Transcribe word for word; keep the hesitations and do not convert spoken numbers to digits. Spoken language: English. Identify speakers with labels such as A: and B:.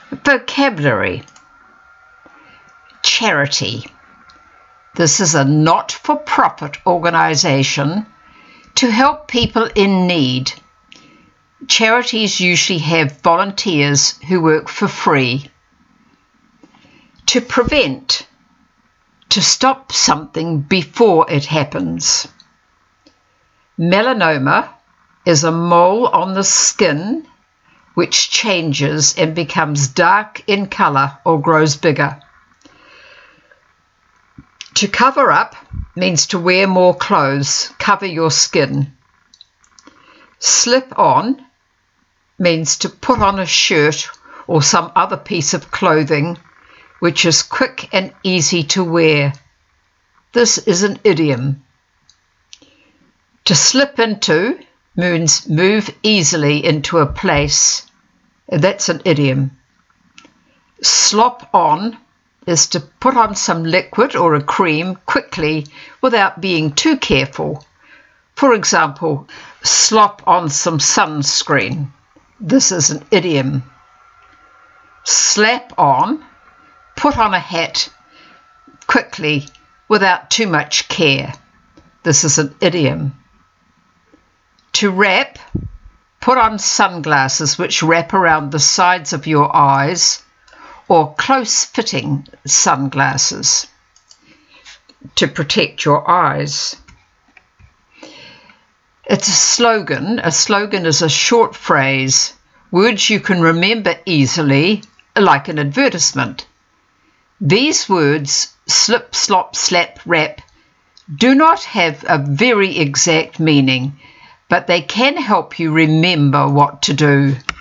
A: Vocabulary. Charity. This is a not-for-profit organisation to help people in need. Charities usually have volunteers who work for free. To prevent. To stop something before it happens. Melanoma is a mole on the skin which changes and becomes dark in colour or grows bigger. To cover up means to wear more clothes, cover your skin. Slip on means to put on a shirt or some other piece of clothing which is quick and easy to wear. This is an idiom. To slip into means move easily into a place. That's an idiom. Slop on is to put on some liquid or a cream quickly without being too careful. For example, slop on some sunscreen. This is an idiom. Slap on, put on a hat quickly without too much care. This is an idiom. To wrap, put on sunglasses which wrap around the sides of your eyes, or close-fitting sunglasses to protect your eyes. It's a slogan. A slogan is a short phrase, words you can remember easily, like an advertisement. These words, slip, slop, slap, wrap, do not have a very exact meaning, but they can help you remember what to do.